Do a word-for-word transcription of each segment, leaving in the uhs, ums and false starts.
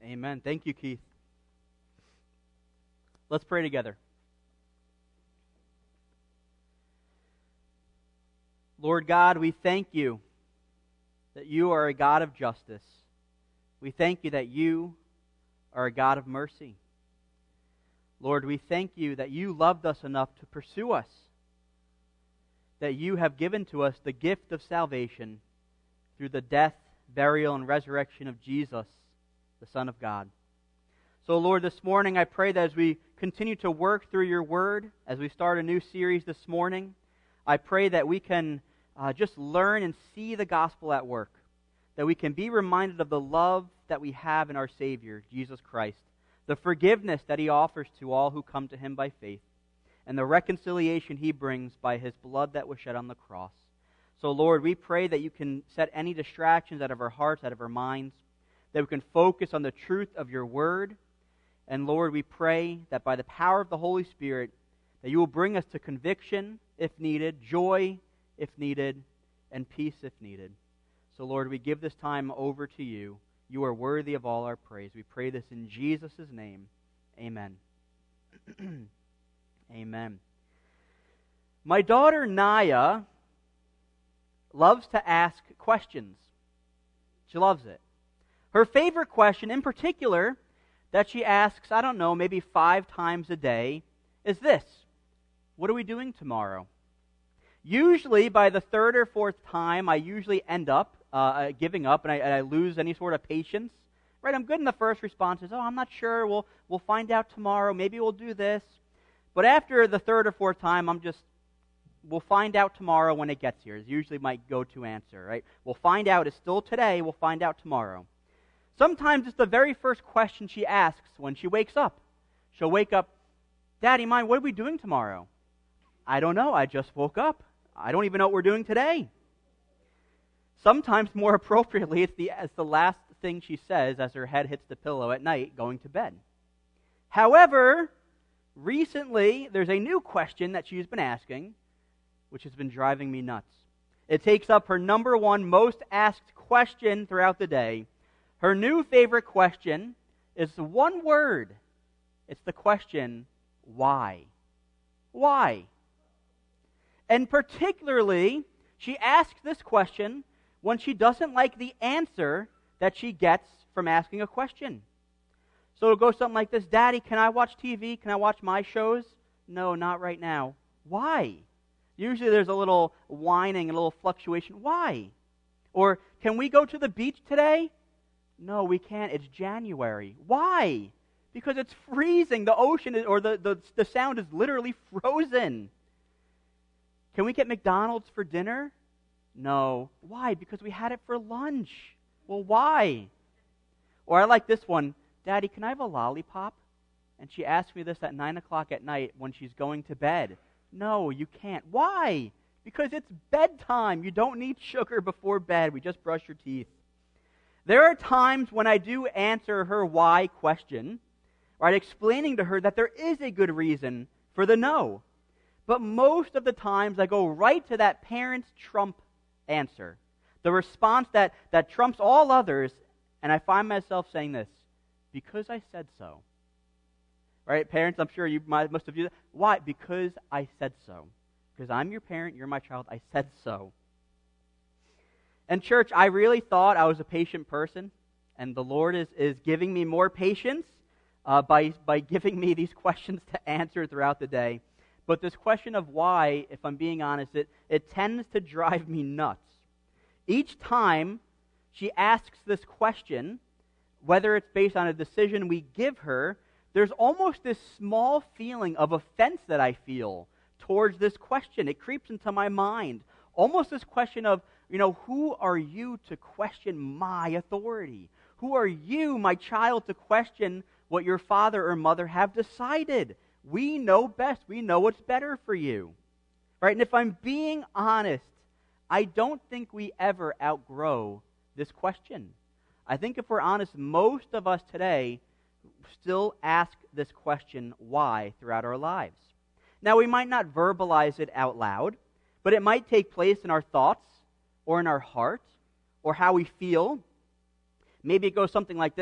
Amen. Thank you, Keith. Let's pray together. Lord God, we thank you that you are a God of justice. We thank you that you are a God of mercy. Lord, we thank you that you loved us enough to pursue us, that you have given to us the gift of salvation through the death, burial, and resurrection of Jesus, the Son of God. So, Lord, this morning I pray that as we continue to work through your word, as we start a new series this morning, I pray that we can uh, just learn and see the gospel at work, that we can be reminded of the love that we have in our Savior, Jesus Christ, the forgiveness that he offers to all who come to him by faith, and the reconciliation he brings by his blood that was shed on the cross. So, Lord, we pray that you can set any distractions out of our hearts, out of our minds, that we can focus on the truth of your word. And, Lord, we pray that by the power of the Holy Spirit, that you will bring us to conviction if needed, joy if needed, and peace if needed. So, Lord, we give this time over to you. You are worthy of all our praise. We pray this in Jesus' name. Amen. Amen. My daughter Naya loves to ask questions. She loves it. Her favorite question in particular that she asks, I don't know, maybe five times a day, is this: what are we doing tomorrow? Usually by the third or fourth time, I usually end up uh, giving up and I, and I lose any sort of patience. Right? I'm good in the first responses. Oh, I'm not sure. We'll we'll find out tomorrow. Maybe we'll do this. But after the third or fourth time, I'm just, we'll find out tomorrow when it gets here. Is usually my go-to answer, right? We'll find out. It's still today. We'll find out tomorrow. Sometimes it's the very first question she asks when she wakes up. She'll wake up, Daddy, Mine, what are we doing tomorrow? I don't know. I just woke up. I don't even know what we're doing today. Sometimes, more appropriately, it's the, it's the last thing she says as her head hits the pillow at night going to bed. However, recently, there's a new question that she's been asking, which has been driving me nuts. It takes up her number one most asked question throughout the day. Her new favorite question is one word. It's the question, why? Why? And particularly, she asks this question when she doesn't like the answer that she gets from asking a question. So it'll go something like this: Daddy, can I watch T V? Can I watch my shows? No, not right now. Why? Usually there's a little whining, a little fluctuation. Why? Or, can we go to the beach today? No, we can't. It's January. Why? Because it's freezing. The ocean is, or the, the, the sound is literally frozen. Can we get McDonald's for dinner? No. Why? Because we had it for lunch. Well, why? Or I like this one. Daddy, can I have a lollipop? And she asks me this at nine o'clock at night when she's going to bed. No, you can't. Why? Because it's bedtime. You don't need sugar before bed. We just brush your teeth. There are times when I do answer her why question, right, explaining to her that there is a good reason for the no. But most of the times I go right to that parent's trump answer, the response that, that trumps all others, and I find myself saying this: because I said so. Right, parents, I'm sure you might, must have used it. Why? Because I said so. Because I'm your parent, you're my child, I said so. And church, I really thought I was a patient person, and the Lord is, is giving me more patience uh, by, by giving me these questions to answer throughout the day. But this question of why, if I'm being honest, it, it tends to drive me nuts. Each time she asks this question, whether it's based on a decision we give her, there's almost this small feeling of offense that I feel towards this question. It creeps into my mind. Almost this question of, you know, who are you to question my authority? Who are you, my child, to question what your father or mother have decided? We know best. We know what's better for you. Right? And if I'm being honest, I don't think we ever outgrow this question. I think if we're honest, most of us today still ask this question, why, throughout our lives. Now, we might not verbalize it out loud, but it might take place in our thoughts or in our heart or how we feel. Maybe it goes something like this: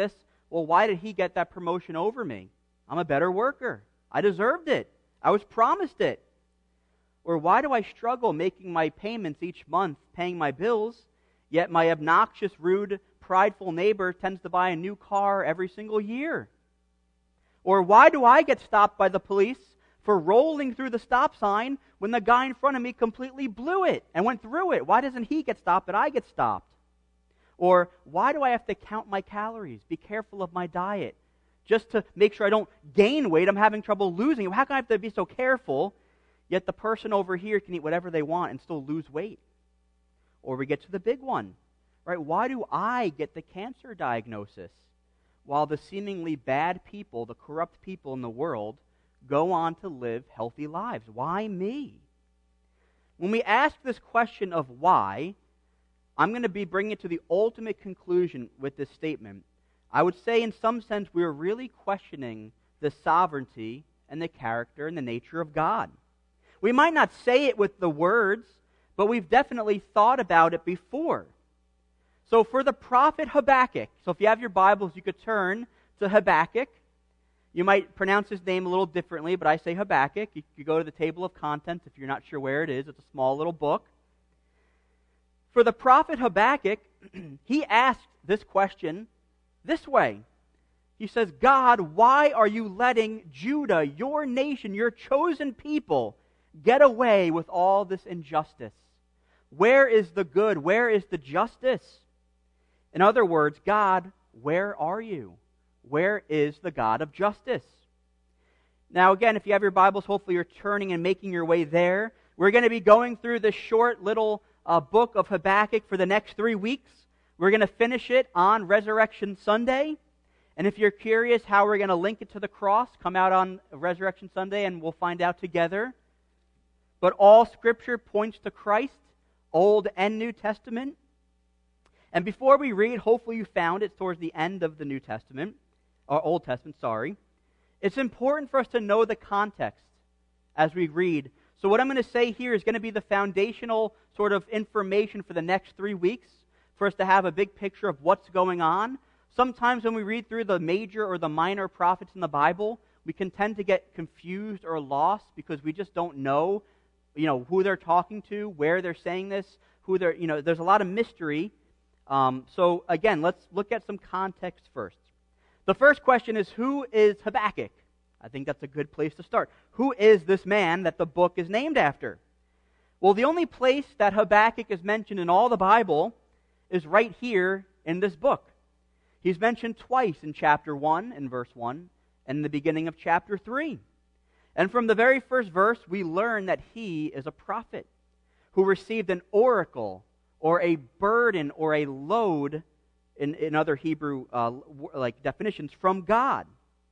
well, why did he get that promotion over me? I'm a better worker. I deserved it. I was promised it. Or why do I struggle making my payments each month, paying my bills, yet my obnoxious, rude, prideful neighbor tends to buy a new car every single year? Or why do I get stopped by the police for rolling through the stop sign when the guy in front of me completely blew it and went through it? Why doesn't he get stopped but I get stopped? Or why do I have to count my calories, be careful of my diet, just to make sure I don't gain weight? I'm having trouble losing it. How can I have to be so careful, yet the person over here can eat whatever they want and still lose weight? Or we get to the big one, right? Why do I get the cancer diagnosis while the seemingly bad people, the corrupt people in the world, go on to live healthy lives? Why me? When we ask this question of why, I'm going to be bringing it to the ultimate conclusion with this statement. I would say in some sense we're really questioning the sovereignty and the character and the nature of God. We might not say it with the words, but we've definitely thought about it before. So for the prophet Habakkuk, so if you have your Bibles, you could turn to Habakkuk. You might pronounce his name a little differently, but I say Habakkuk. You could go to the table of contents if you're not sure where it is. It's a small little book. For the prophet Habakkuk, he asked this question this way. He says, God, why are you letting Judah, your nation, your chosen people, get away with all this injustice? Where is the good? Where is the justice? In other words, God, where are you? Where is the God of justice? Now again, if you have your Bibles, hopefully you're turning and making your way there. We're going to be going through this short little uh, book of Habakkuk for the next three weeks. We're going to finish it on Resurrection Sunday. And if you're curious how we're going to link it to the cross, come out on Resurrection Sunday and we'll find out together. But all Scripture points to Christ, Old and New Testament. And before we read, hopefully you found it towards the end of the New Testament, or Old Testament, sorry. It's important for us to know the context as we read. So what I'm going to say here is going to be the foundational sort of information for the next three weeks for us to have a big picture of what's going on. Sometimes when we read through the major or the minor prophets in the Bible, we can tend to get confused or lost because we just don't know, you know, who they're talking to, where they're saying this, who they're, you know, there's a lot of mystery. Um, so again, let's look at some context first. The first question is, who is Habakkuk? I think that's a good place to start. Who is this man that the book is named after? Well, the only place that Habakkuk is mentioned in all the Bible is right here in this book. He's mentioned twice in chapter one, in verse one, and in the beginning of chapter three. And from the very first verse, we learn that he is a prophet who received an oracle or a burden or a load in, in other Hebrew uh, like definitions from God.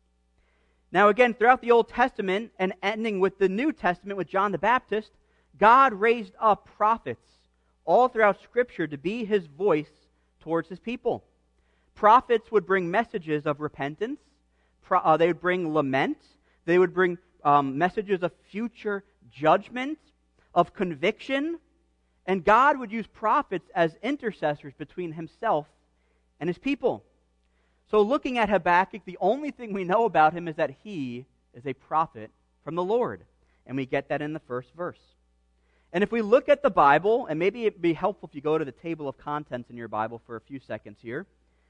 Now again, throughout the Old Testament and ending with the New Testament with John the Baptist, God raised up prophets all throughout Scripture to be his voice towards his people. Prophets would bring messages of repentance. Pro- uh, they would bring lament. They would bring um, messages of future judgment, of conviction. And God would use prophets as intercessors between himself and his people. So looking at Habakkuk, the only thing we know about him is that he is a prophet from the Lord. And we get that in the first verse. And if we look at the Bible, and maybe it'd be helpful if you go to the table of contents in your Bible for a few seconds here,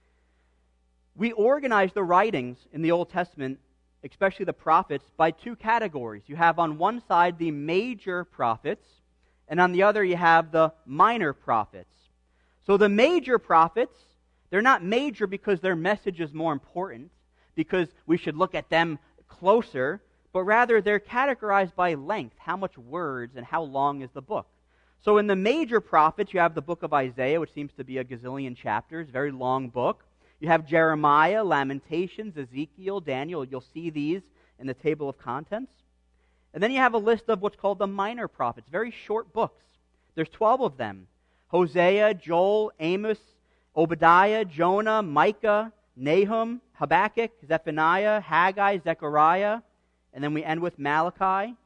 we organize the writings in the Old Testament, especially the prophets, by two categories. You have on one side the major prophets, and on the other you have the minor prophets. So the major prophets, they're not major because their message is more important, because we should look at them closer, but rather they're categorized by length, how much words and how long is the book. So in the major prophets, you have the book of Isaiah, which seems to be a gazillion chapters, very long book. You have Jeremiah, Lamentations, Ezekiel, Daniel. You'll see these in the table of contents. And then you have a list of what's called the minor prophets, very short books. There's twelve of them. Hosea, Joel, Amos, Obadiah, Jonah, Micah, Nahum, Habakkuk, Zephaniah, Haggai, Zechariah, and then we end with Malachi.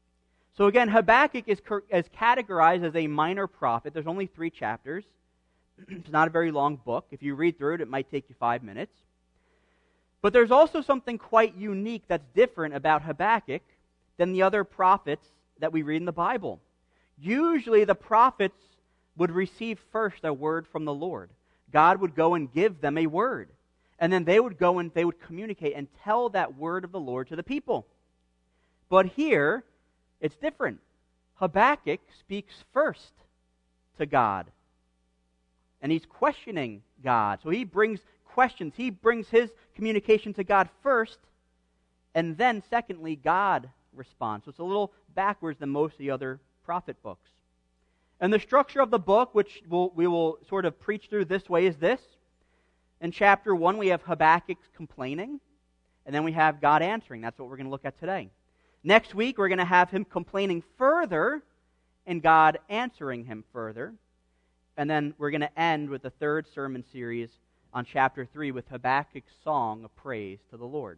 So again, Habakkuk is, is categorized as a minor prophet. There's only three chapters. It's not a very long book. If you read through it, it might take you five minutes. But there's also something quite unique that's different about Habakkuk than the other prophets that we read in the Bible. Usually the prophets would receive first a word from the Lord. God would go and give them a word. And then they would go and they would communicate and tell that word of the Lord to the people. But here, it's different. Habakkuk speaks first to God. And he's questioning God. So he brings questions. He brings his communication to God first. And then, secondly, God responds. So it's a little backwards than most of the other prophet books. And the structure of the book, which we'll, we will sort of preach through this way, is this. In chapter one, we have Habakkuk complaining, and then we have God answering. That's what we're going to look at today. Next week, we're going to have him complaining further, and God answering him further. And then we're going to end with the third sermon series on chapter three with Habakkuk's song of praise to the Lord.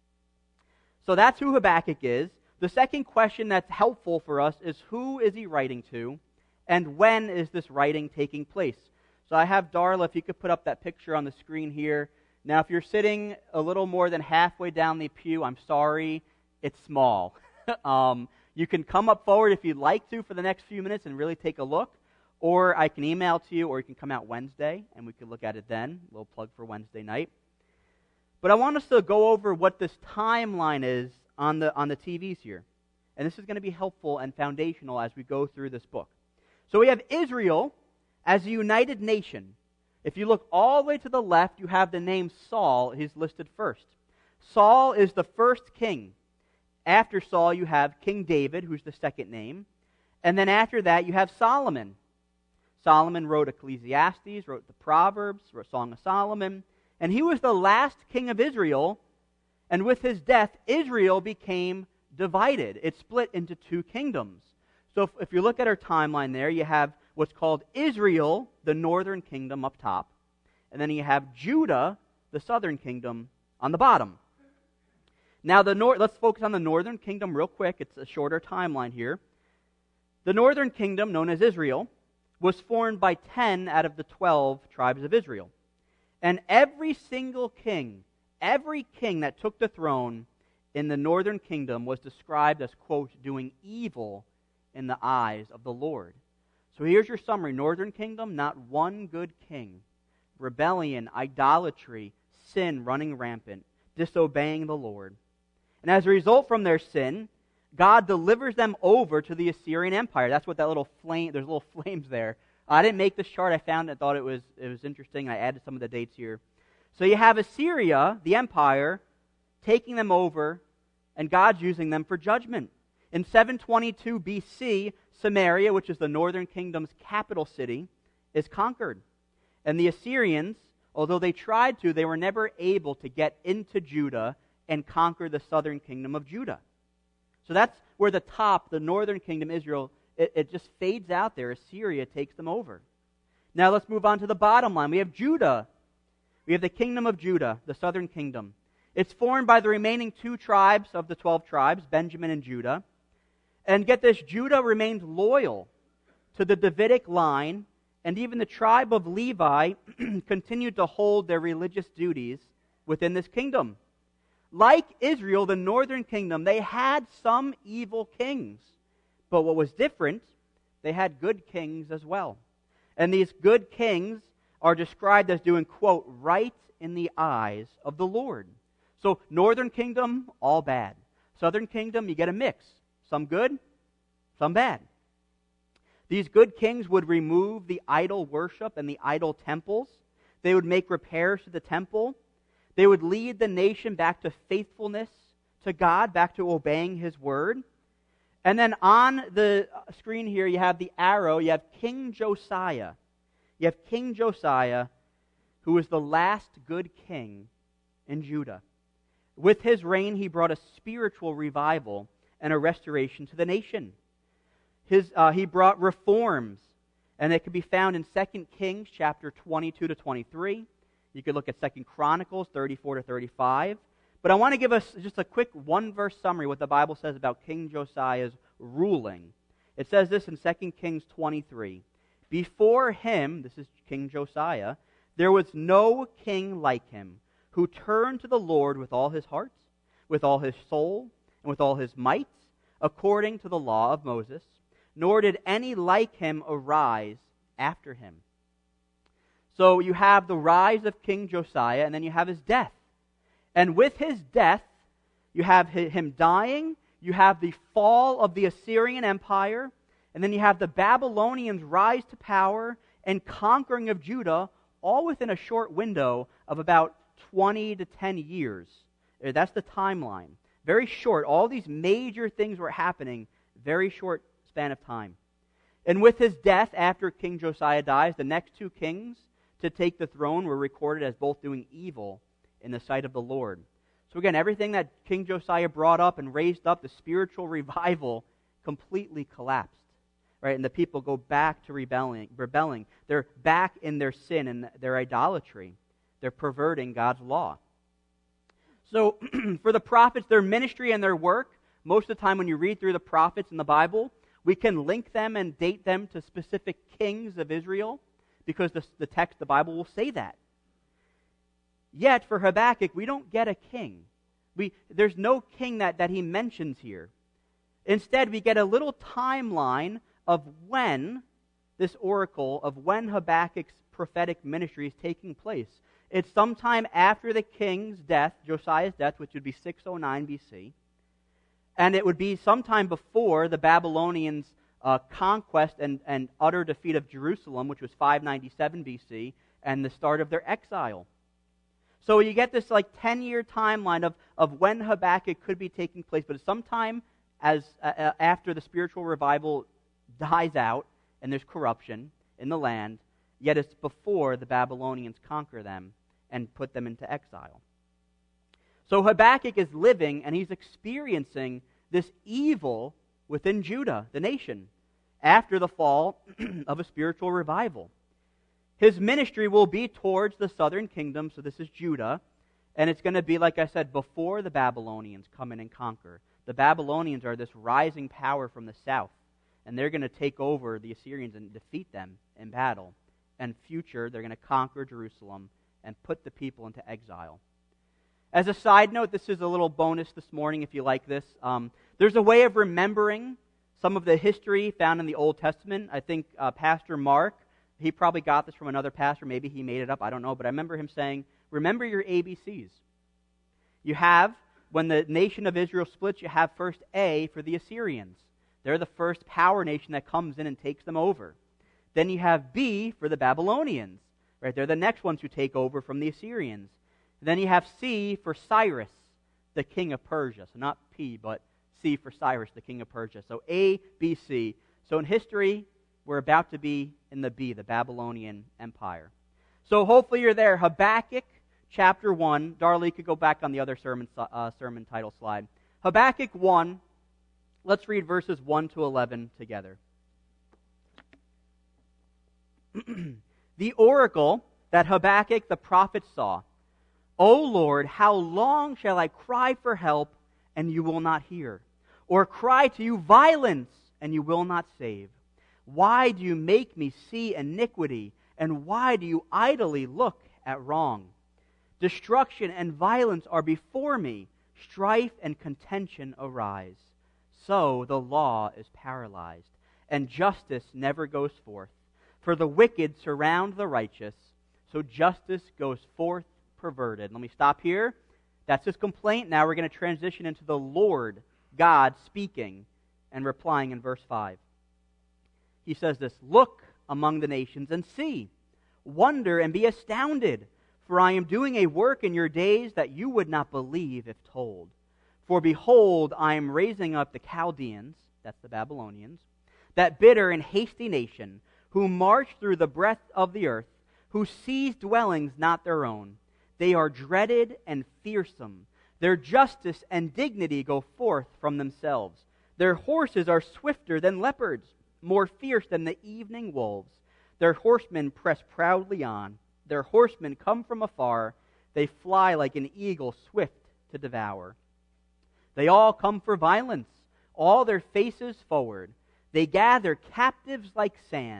So that's who Habakkuk is. The second question that's helpful for us is, who is he writing to, and when is this writing taking place? So I have Darla, if you could put up that picture on the screen here. Now, if you're sitting a little more than halfway down the pew, I'm sorry, it's small. um, you can come up forward if you'd like to for the next few minutes and really take a look, or I can email to you, or you can come out Wednesday, and we can look at it then. A little plug for Wednesday night. But I want us to go over what this timeline is on the, on the T Vs here. And this is going to be helpful and foundational as we go through this book. So we have Israel as a united nation. If you look all the way to the left, you have the name Saul. He's listed first. Saul is the first king. After Saul, you have King David, who's the second name. And then after that, you have Solomon. Solomon wrote Ecclesiastes, wrote the Proverbs, wrote Song of Solomon. And he was the last king of Israel. And with his death, Israel became divided. It split into two kingdoms. So if, if you look at our timeline there, you have what's called Israel, the northern kingdom, up top. And then you have Judah, the southern kingdom, on the bottom. Now, the nor- let's focus on the northern kingdom real quick. It's a shorter timeline here. The northern kingdom, known as Israel, was formed by ten out of the twelve tribes of Israel. And every single king, every king that took the throne in the northern kingdom was described as, quote, doing evil in the eyes of the Lord. So here's your summary. Northern kingdom, not one good king. Rebellion, idolatry, sin running rampant, disobeying the Lord. And as a result from their sin, God delivers them over to the Assyrian Empire. That's what that little flame, there's little flames there. I didn't make this chart. I found it, thought it was, it was interesting. I added some of the dates here. So you have Assyria, the empire, taking them over, and God's using them for judgment. In seven twenty-two B C, Samaria, which is the northern kingdom's capital city, is conquered. And the Assyrians, although they tried to, they were never able to get into Judah and conquer the southern kingdom of Judah. So that's where the top, the northern kingdom, Israel, it, it just fades out there. Assyria takes them over. Now let's move on to the bottom line. We have Judah. We have the kingdom of Judah, the southern kingdom. It's formed by the remaining two tribes of the twelve tribes, Benjamin and Judah. And get this, Judah remained loyal to the Davidic line, and even the tribe of Levi continued to hold their religious duties within this kingdom. Like Israel, the northern kingdom, they had some evil kings. But what was different, they had good kings as well. And these good kings are described as doing, quote, right in the eyes of the Lord. So northern kingdom, all bad. Southern kingdom, you get a mix. Some good, some bad. These good kings would remove the idol worship and the idol temples. They would make repairs to the temple. They would lead the nation back to faithfulness to God, back to obeying His word. And then on the screen here, you have the arrow. You have King Josiah. You have King Josiah, who was the last good king in Judah. With his reign, he brought a spiritual revival and a restoration to the nation. His, uh, he brought reforms, and it can be found in Second Kings chapter twenty-two to twenty-three. You could look at Second Chronicles thirty-four to thirty-five. But I want to give us just a quick one-verse summary what the Bible says about King Josiah's ruling. It says this in Second Kings twenty-three. Before him, this is King Josiah, there was no king like him, who turned to the Lord with all his heart, with all his soul, and with all his might, according to the law of Moses, nor did any like him arise after him. So you have the rise of King Josiah, and then you have his death. And with his death, you have him dying, you have the fall of the Assyrian Empire, and then you have the Babylonians rise to power and conquering of Judah, all within a short window of about twenty to ten years. That's the timeline. Very short. All these major things were happening, very short span of time. And with his death, after King Josiah dies, the next two kings to take the throne were recorded as both doing evil in the sight of the Lord. So again, everything that King Josiah brought up and raised up, the spiritual revival, completely collapsed. Right? And the people go back to rebelling, rebelling. They're back in their sin and their idolatry. They're perverting God's law. So for the prophets, their ministry and their work, most of the time when you read through the prophets in the Bible, we can link them and date them to specific kings of Israel, because the, the text, the Bible, will say that. Yet, for Habakkuk, we don't get a king. We, there's no king that, that he mentions here. Instead, we get a little timeline of when this oracle, of when Habakkuk's prophetic ministry is taking place. It's sometime after the king's death, Josiah's death, which would be six oh nine B C. And it would be sometime before the Babylonians' uh, conquest and, and utter defeat of Jerusalem, which was five ninety-seven B C, and the start of their exile. So you get this like ten-year timeline of, of when Habakkuk could be taking place, but it's sometime as uh, after the spiritual revival dies out and there's corruption in the land, yet it's before the Babylonians conquer them and put them into exile. So Habakkuk is living and he's experiencing this evil within Judah, the nation, after the fall of a spiritual revival. His ministry will be towards the southern kingdom, so this is Judah, and it's going to be, like I said, before the Babylonians come in and conquer. The Babylonians are this rising power from the south, and they're going to take over the Assyrians and defeat them in battle. And future, they're going to conquer Jerusalem and put the people into exile. As a side note, this is a little bonus this morning if you like this. Um, there's a way of remembering some of the history found in the Old Testament. I think uh, Pastor Mark, he probably got this from another pastor. Maybe he made it up. I don't know. But I remember him saying, remember your A B Cs. You have, when the nation of Israel splits, you have first A for the Assyrians. They're the first power nation that comes in and takes them over. Then you have B for the Babylonians. Right? They're the next ones who take over from the Assyrians. Then you have C for Cyrus, the king of Persia. So not P, but C for Cyrus, the king of Persia. So A, B, C. So in history, we're about to be in the B, the Babylonian Empire. So hopefully you're there. Habakkuk chapter one. Darley could go back on the other sermon, uh, sermon title slide. Habakkuk one. Let's read verses one to eleven together. The oracle that Habakkuk the prophet saw. O Lord, how long shall I cry for help, and you will not hear? Or cry to you violence, and you will not save? Why do you make me see iniquity, and why do you idly look at wrong? Destruction and violence are before me, strife and contention arise. So the law is paralyzed, and justice never goes forth. For the wicked surround the righteous, so justice goes forth perverted. Let me stop here. That's his complaint. Now we're going to transition into the Lord God speaking and replying in verse five. He says this, look among the nations and see. Wonder and be astounded, for I am doing a work in your days that you would not believe if told. For behold, I am raising up the Chaldeans, that's the Babylonians, that bitter and hasty nation, who march through the breadth of the earth, who seize dwellings not their own. They are dreaded and fearsome. Their justice and dignity go forth from themselves. Their horses are swifter than leopards, more fierce than the evening wolves. Their horsemen press proudly on. Their horsemen come from afar. They fly like an eagle swift to devour. They all come for violence, all their faces forward. They gather captives like sand,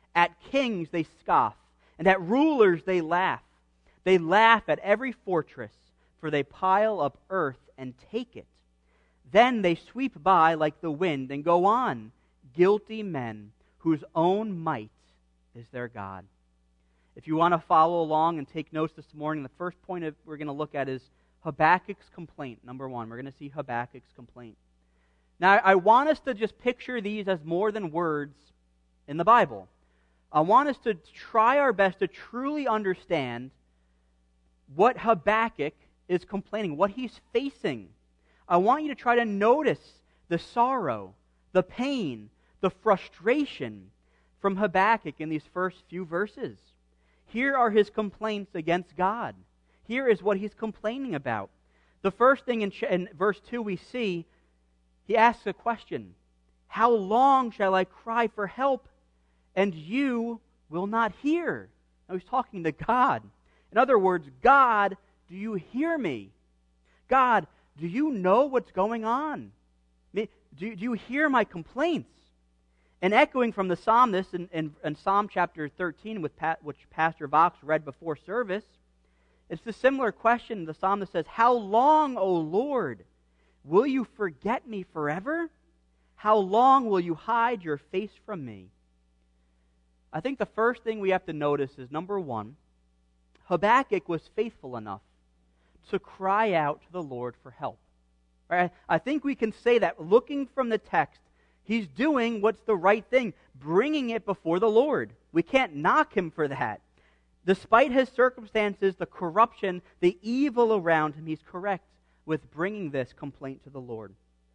At kings they scoff, and at rulers they laugh. They laugh at every fortress, for they pile up earth and take it. Then they sweep by like the wind and go on, guilty men whose own might is their God. If you want to follow along and take notes this morning, the first point of, we're going to look at is Habakkuk's complaint. Number one, we're going to see Habakkuk's complaint. Now, I want us to just picture these as more than words in the Bible. I want us to try our best to truly understand what Habakkuk is complaining, what he's facing. I want you to try to notice the sorrow, the pain, the frustration from Habakkuk in these first few verses. Here are his complaints against God. Here is what he's complaining about. The first thing in, in verse two we see, he asks a question. How long shall I cry for help, and you will not hear? Now he's talking to God. In other words, God, do you hear me? God, do you know what's going on? Do, do you hear my complaints? And echoing from the psalmist in, in, in Psalm chapter thirteen, with Pat, which Pastor Vox read before service, it's a similar question. The psalmist says, how long, O Lord, will you forget me forever? How long will you hide your face from me? I think the first thing we have to notice is, number one, Habakkuk was faithful enough to cry out to the Lord for help. Right? I think we can say that looking from the text, he's doing what's the right thing, bringing it before the Lord. We can't knock him for that. Despite his circumstances, the corruption, the evil around him, he's correct with bringing this complaint to the Lord.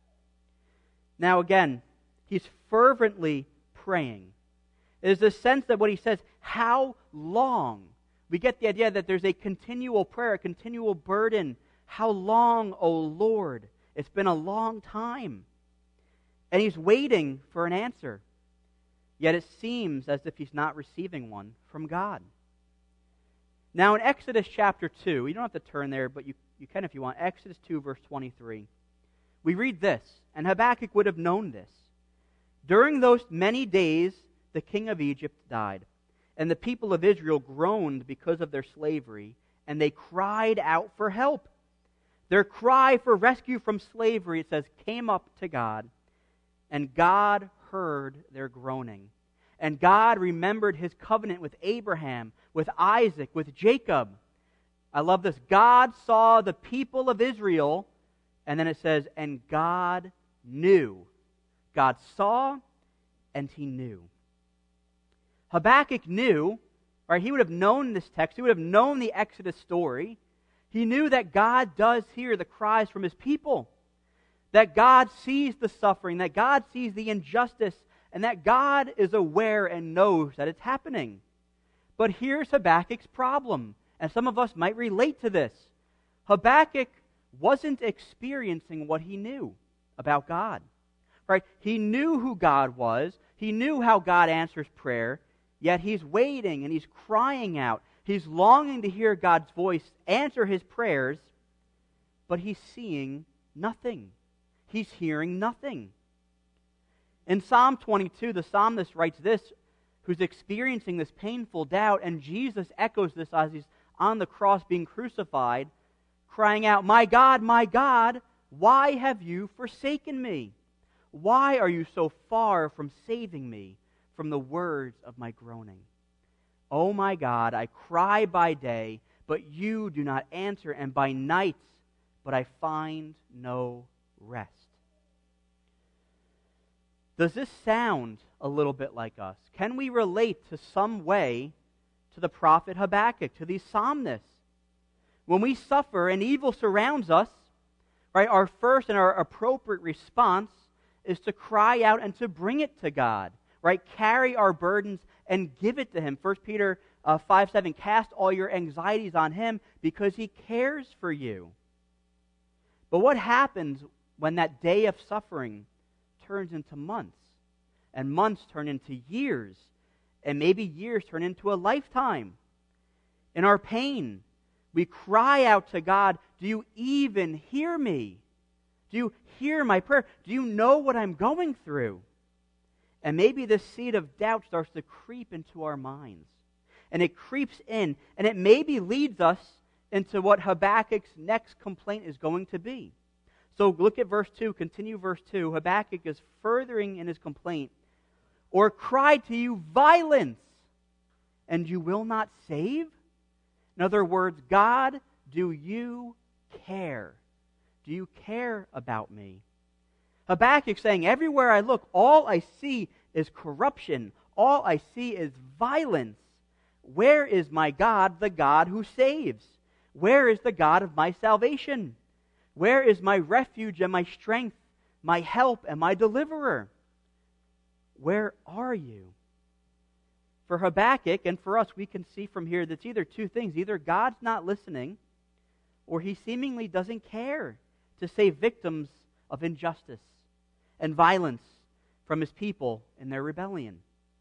Now again, he's fervently praying. There's a sense that what he says, how long? We get the idea that there's a continual prayer, a continual burden. How long, O Lord? It's been a long time. And he's waiting for an answer. Yet it seems as if he's not receiving one from God. Now in Exodus chapter two, you don't have to turn there, but you, you can if you want. Exodus two, verse twenty-three. We read this, and Habakkuk would have known this. During those many days, the king of Egypt died, and the people of Israel groaned because of their slavery, and they cried out for help. Their cry for rescue from slavery, it says, came up to God, and God heard their groaning. And God remembered his covenant with Abraham, with Isaac, with Jacob. I love this. God saw the people of Israel, and then it says, and God knew. God saw, and he knew. Habakkuk knew, right? He would have known this text. He would have known the Exodus story. He knew that God does hear the cries from his people. That God sees the suffering, that God sees the injustice, and that God is aware and knows that it's happening. But here's Habakkuk's problem, and some of us might relate to this. Habakkuk wasn't experiencing what he knew about God. Right? He knew who God was. He knew how God answers prayer, yet he's waiting and he's crying out. He's longing to hear God's voice answer his prayers, but he's seeing nothing. He's hearing nothing. In Psalm twenty-two, the psalmist writes this, who's experiencing this painful doubt, and Jesus echoes this as he's on the cross being crucified, crying out, my God, my God, why have you forsaken me? Why are you so far from saving me from the words of my groaning? Oh my God, I cry by day, but you do not answer, and by night, but I find no rest. Does this sound a little bit like us? Can we relate to some way to the prophet Habakkuk, to these psalmists? When we suffer and evil surrounds us, right, our first and our appropriate response is to cry out and to bring it to God, right? Carry our burdens and give it to him. First Peter uh, five seven, cast all your anxieties on him because he cares for you. But what happens when that day of suffering turns into months, and months turn into years, and maybe years turn into a lifetime? In our pain, we cry out to God, do you even hear me? Do you hear my prayer? Do you know what I'm going through? And maybe this seed of doubt starts to creep into our minds. And it creeps in, and it maybe leads us into what Habakkuk's next complaint is going to be. So look at verse two, continue verse two. Habakkuk is furthering in his complaint. Or cry to you violence, and you will not save? In other words, God, do you care? Do you care about me? Habakkuk saying, everywhere I look, all I see is corruption. All I see is violence. Where is my God, the God who saves? Where is the God of my salvation? Where is my refuge and my strength, my help and my deliverer? Where are you? For Habakkuk and for us, we can see from here that it's either two things. Either God's not listening, or he seemingly doesn't care to save victims of injustice and violence from his people in their rebellion.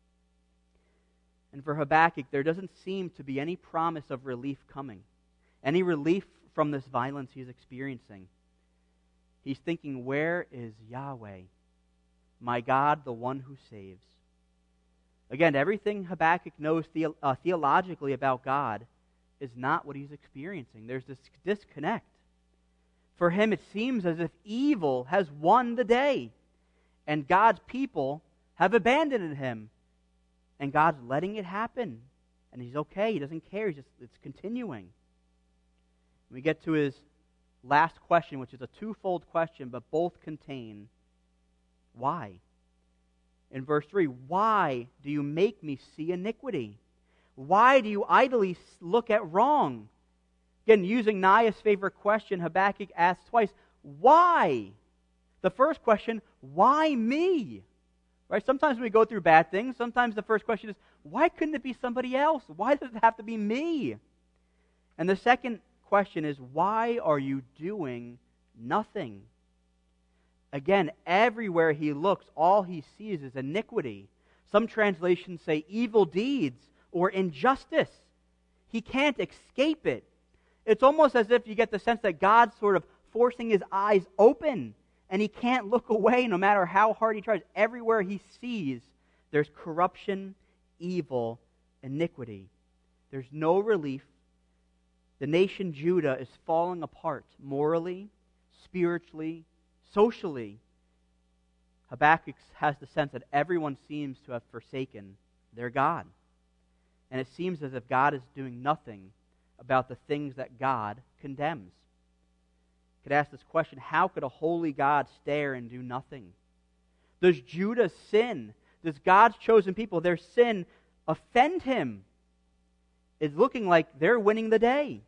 And for Habakkuk, there doesn't seem to be any promise of relief coming, any relief from this violence he's experiencing. He's thinking, where is Yahweh, my God, the one who saves? Again, everything Habakkuk knows the, uh, theologically about God is not what he's experiencing. There's this disconnect. For him, it seems as if evil has won the day, and God's people have abandoned him, and God's letting it happen, and he's okay. He doesn't care. He's just, it's continuing. We get to his last question, which is a twofold question, but both contain why. In verse three, why do you make me see iniquity? Why do you idly look at wrong? Again, using Naya's favorite question, Habakkuk asks twice, why? The first question, why me? Right? Sometimes when we go through bad things, sometimes the first question is, why couldn't it be somebody else? Why does it have to be me? And the second question is, why are you doing nothing? Again, everywhere he looks, all he sees is iniquity. Some translations say evil deeds or injustice. He can't escape it. It's almost as if you get the sense that God's sort of forcing his eyes open, and he can't look away no matter how hard he tries. Everywhere he sees, there's corruption, evil, iniquity. There's no relief. The nation Judah is falling apart morally, spiritually, socially. Habakkuk has the sense that everyone seems to have forsaken their God. And it seems as if God is doing nothing about the things that God condemns. You could ask this question, how could a holy God stare and do nothing? Does Judah's sin, does God's chosen people, their sin offend him? It's looking like they're winning the day.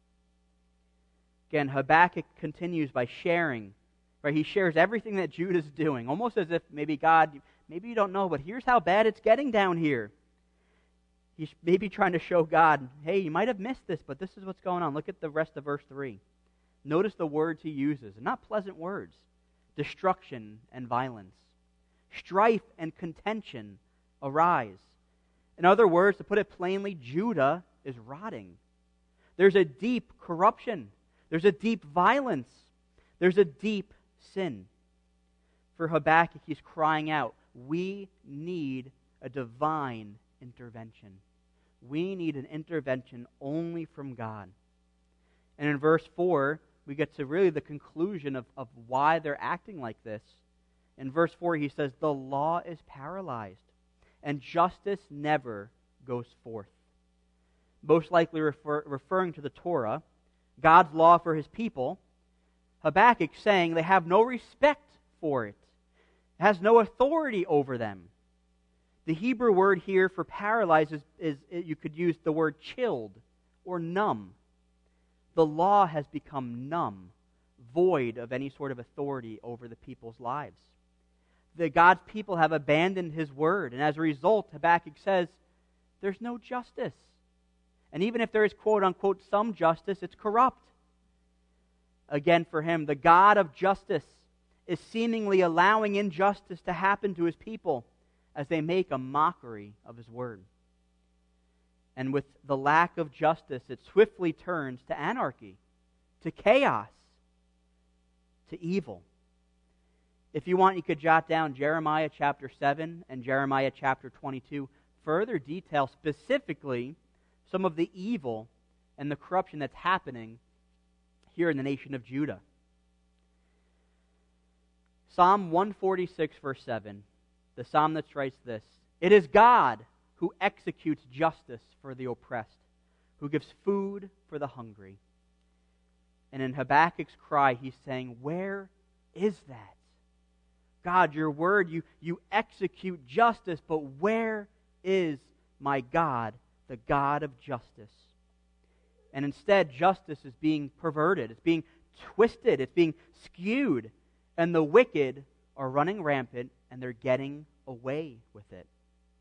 Again, Habakkuk continues by sharing. Right? He shares everything that Judah's doing, almost as if maybe God, maybe you don't know, but here's how bad it's getting down here. He's maybe trying to show God, hey, you might have missed this, but this is what's going on. Look at the rest of verse three. Notice the words he uses, and not pleasant words. Destruction and violence. Strife and contention arise. In other words, to put it plainly, Judah is rotting. There's a deep corruption. There's a deep violence. There's a deep sin. For Habakkuk, he's crying out, we need a divine intervention. We need an intervention only from God. And in verse four, we get to really the conclusion of, of why they're acting like this. In verse four, he says, the law is paralyzed, and justice never goes forth. Most likely refer, referring to the Torah, God's law for his people. Habakkuk saying they have no respect for it. It has no authority over them. The Hebrew word here for paralyzed is, is, you could use the word chilled or numb. The law has become numb, void of any sort of authority over the people's lives. The God's people have abandoned his word, and as a result, Habakkuk says, there's no justice. And even if there is quote-unquote some justice, it's corrupt. Again, for him, the God of justice is seemingly allowing injustice to happen to his people as they make a mockery of his word. And with the lack of justice, it swiftly turns to anarchy, to chaos, to evil. If you want, you could jot down Jeremiah chapter seven and Jeremiah chapter twenty-two. Further detail specifically some of the evil and the corruption that's happening here in the nation of Judah. Psalm one forty-six, verse seven, the psalm that writes this: "It is God who executes justice for the oppressed, who gives food for the hungry." And in Habakkuk's cry, he's saying, where is that? God, your word, you, you execute justice, but where is my God, the God of justice? And instead, justice is being perverted. It's being twisted. It's being skewed. And the wicked are running rampant, and they're getting away with it.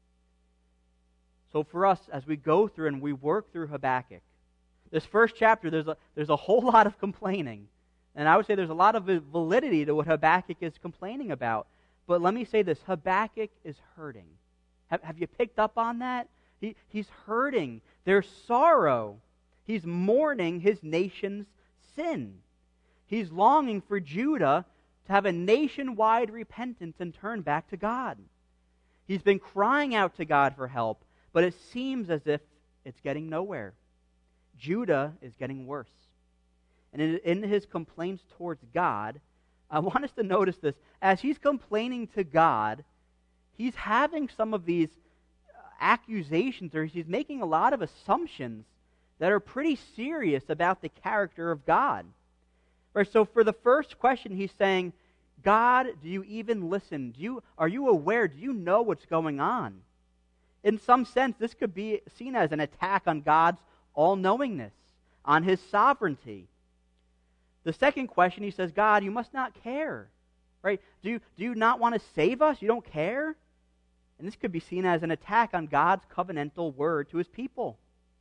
So for us, as we go through and we work through Habakkuk, this first chapter, there's a, there's a whole lot of complaining. And I would say there's a lot of validity to what Habakkuk is complaining about. But let me say this, Habakkuk is hurting. Have, have you picked up on that? He, he's hurting. There's sorrow. He's mourning his nation's sin. He's longing for Judah to have a nationwide repentance and turn back to God. He's been crying out to God for help, but it seems as if it's getting nowhere. Judah is getting worse. And in, in his complaints towards God, I want us to notice this. As he's complaining to God, he's having some of these accusations, or he's making a lot of assumptions that are pretty serious about the character of God. Right, so for the first question, he's saying, God, do you even listen? Do you, are you aware? Do you know what's going on? In some sense, this could be seen as an attack on God's all-knowingness, on his sovereignty. The second question, he says, God, you must not care. Right? Do you, do you not want to save us? You don't care? And this could be seen as an attack on God's covenantal word to his people.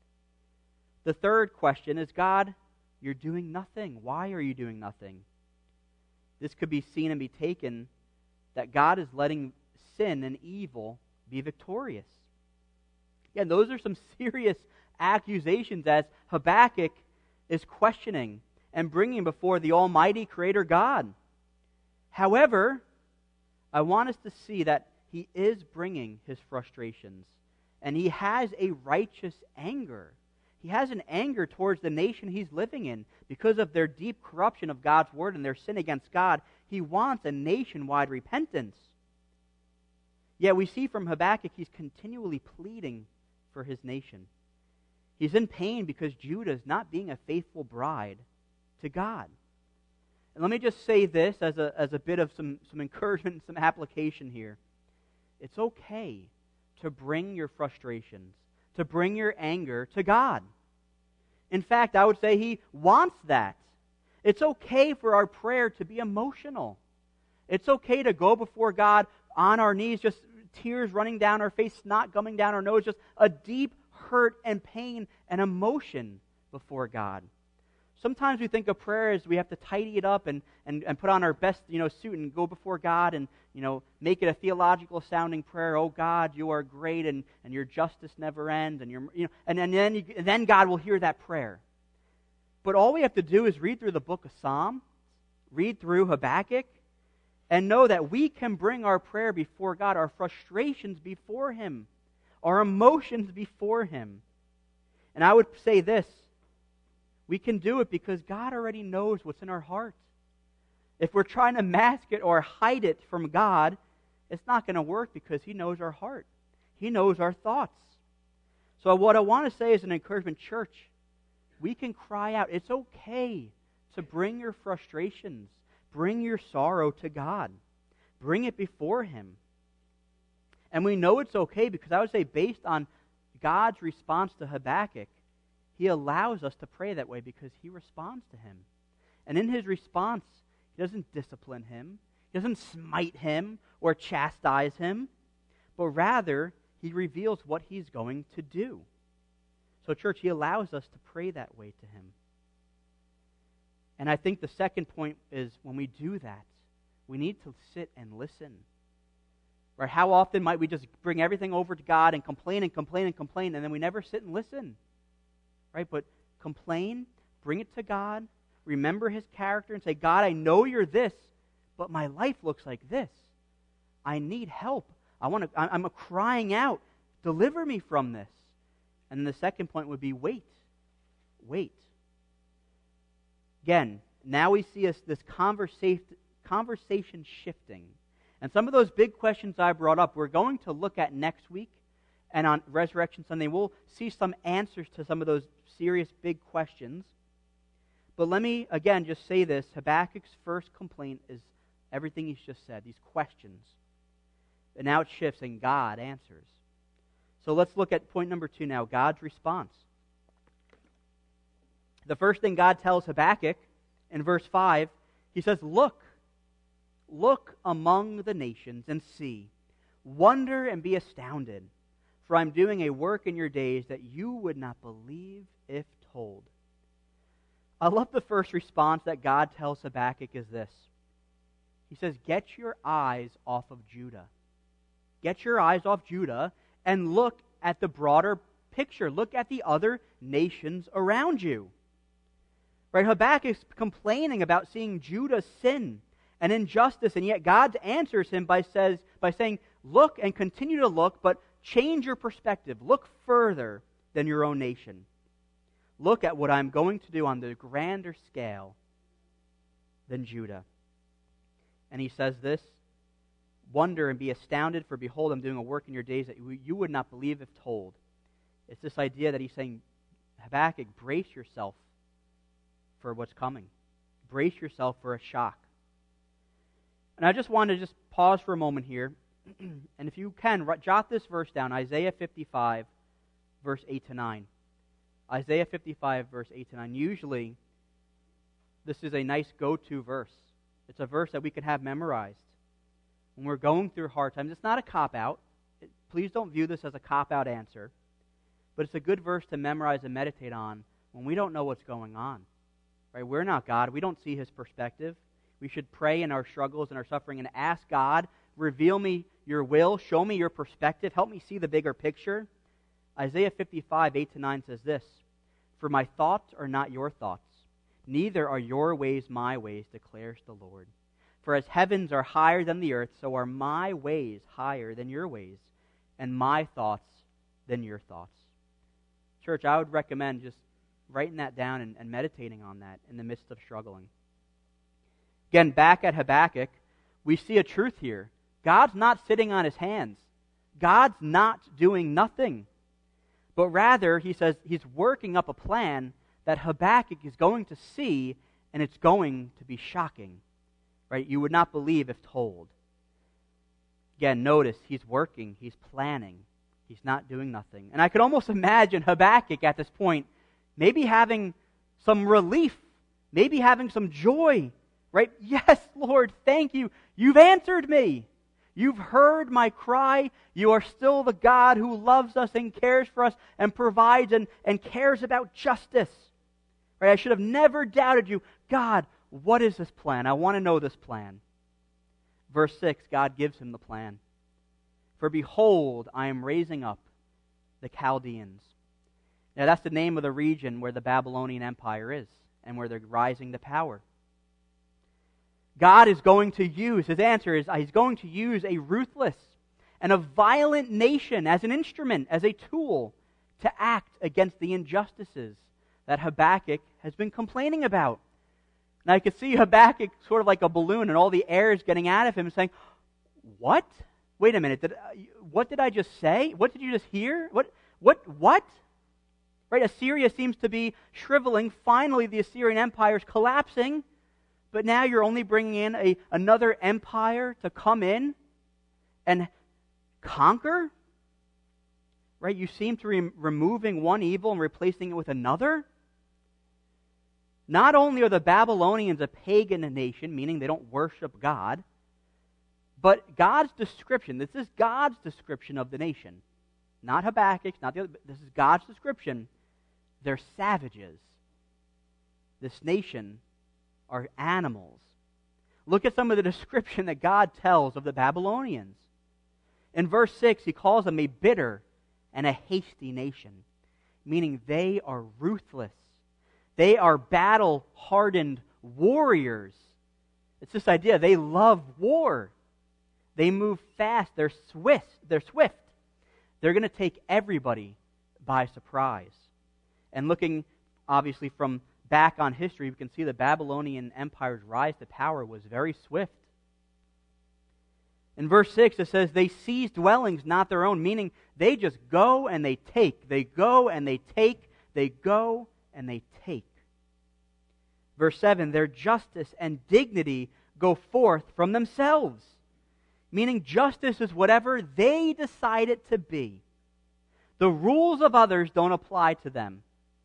The third question is, God, you're doing nothing. Why are you doing nothing? This could be seen and be taken that God is letting sin and evil be victorious. Again, those are some serious accusations as Habakkuk is questioning and bringing before the Almighty Creator God. However, I want us to see that he is bringing his frustrations, and he has a righteous anger. He has an anger towards the nation he's living in because of their deep corruption of God's word and their sin against God. He wants a nationwide repentance. Yet we see from Habakkuk he's continually pleading for his nation. He's in pain because Judah is not being a faithful bride to God. And let me just say this as a, as a bit of some, some encouragement and some application here. It's okay to bring your frustrations, to bring your anger to God. In fact, I would say he wants that. It's okay for our prayer to be emotional. It's okay to go before God on our knees, just tears running down our face, snot coming down our nose, just a deep hurt and pain and emotion before God. Sometimes we think of prayer as we have to tidy it up and, and, and put on our best, you know, suit and go before God and, you know, make it a theological sounding prayer. Oh God, you are great and, and your justice never ends, and your, you know, and, and then you, and then God will hear that prayer. But all we have to do is read through the book of Psalms, read through Habakkuk, and know that we can bring our prayer before God, our frustrations before Him, our emotions before Him. And I would say this, we can do it because God already knows what's in our heart. If we're trying to mask it or hide it from God, it's not going to work because He knows our heart. He knows our thoughts. So what I want to say is an encouragement, church, we can cry out. It's okay to bring your frustrations, bring your sorrow to God. Bring it before Him. And we know it's okay because I would say based on God's response to Habakkuk, He allows us to pray that way because He responds to him. And in His response, He doesn't discipline him. He doesn't smite him or chastise him. But rather, He reveals what He's going to do. So church, He allows us to pray that way to Him. And I think the second point is when we do that, we need to sit and listen. Right? How often might we just bring everything over to God and complain and complain and complain, and then we never sit and listen? Right? But complain, bring it to God, remember His character, and say, God, I know you're this, but my life looks like this. I need help. I want to, I'm crying out, deliver me from this. And then the second point would be wait. Wait. Again, now we see us this conversation, conversation shifting. And some of those big questions I brought up, we're going to look at next week. And on Resurrection Sunday, we'll see some answers to some of those serious big questions. But let me, again, just say this. Habakkuk's first complaint is everything he's just said, these questions. And now it shifts and God answers. So let's look at point number two now, God's response. The first thing God tells Habakkuk in verse five, he says, Look, look among the nations and see. Wonder and be astounded. For I'm doing a work in your days that you would not believe if told. I love the first response that God tells Habakkuk is this. He says, get your eyes off of Judah. Get your eyes off Judah and look at the broader picture. Look at the other nations around you. Right? Habakkuk's complaining about seeing Judah sin and injustice, and yet God answers him by says by saying, look and continue to look, but change your perspective. Look further than your own nation. Look at what I'm going to do on the grander scale than Judah. And he says this, wonder and be astounded, for behold, I'm doing a work in your days that you would not believe if told. It's this idea that he's saying, Habakkuk, brace yourself for what's coming. Brace yourself for a shock. And I just want to just pause for a moment here. And if you can, jot this verse down, Isaiah fifty-five, verse eight to nine. Isaiah fifty-five, verse eight to nine. Usually, this is a nice go-to verse. It's a verse that we can have memorized. When we're going through hard times, it's not a cop-out. It, please don't view this as a cop-out answer. But it's a good verse to memorize and meditate on when we don't know what's going on. Right? We're not God. We don't see His perspective. We should pray in our struggles and our suffering and ask God, reveal me your will, show me your perspective, help me see the bigger picture. Isaiah fifty-five, eight to nine says this, for my thoughts are not your thoughts, neither are your ways my ways, declares the Lord. For as heavens are higher than the earth, so are my ways higher than your ways, and my thoughts than your thoughts. Church, I would recommend just writing that down and, and meditating on that in the midst of struggling. Again, back at Habakkuk, we see a truth here. God's not sitting on His hands. God's not doing nothing. But rather, he says, He's working up a plan that Habakkuk is going to see, and it's going to be shocking. Right? You would not believe if told. Again, notice, he's working, he's planning. He's not doing nothing. And I could almost imagine Habakkuk at this point maybe having some relief, maybe having some joy. Right? Yes, Lord, thank you. You've answered me. You've heard my cry. You are still the God who loves us and cares for us and provides and, and cares about justice. Right? I should have never doubted you. God, what is this plan? I want to know this plan. Verse six, God gives him the plan. For behold, I am raising up the Chaldeans. Now that's the name of the region where the Babylonian Empire is and where they're rising to power. God is going to use, his answer is, he's going to use a ruthless and a violent nation as an instrument, as a tool to act against the injustices that Habakkuk has been complaining about. And I could see Habakkuk sort of like a balloon and all the air is getting out of him saying, what? Wait a minute, did, uh, what did I just say? What did you just hear? What? What? What? Right, Assyria seems to be shriveling. Finally, the Assyrian Empire is collapsing. But now you're only bringing in a, another empire to come in and conquer? Right? You seem to be removing one evil and replacing it with another? Not only are the Babylonians a pagan nation, meaning they don't worship God, but God's description, this is God's description of the nation. Not Habakkuk's, not the other, this is God's description. They're savages. This nation are animals. Look at some of the description that God tells of the Babylonians. In verse six, he calls them a bitter and a hasty nation, meaning they are ruthless. They are battle-hardened warriors. It's this idea. They love war. They move fast. They're swift. They're swift. They're going to take everybody by surprise. And looking, obviously, from back on history, we can see the Babylonian Empire's rise to power was very swift. In verse six, it says, they seize dwellings not their own, meaning they just go and they take. They go and they take. They go and they take. Verse seven, their justice and dignity go forth from themselves. Meaning justice is whatever they decide it to be. The rules of others don't apply to them.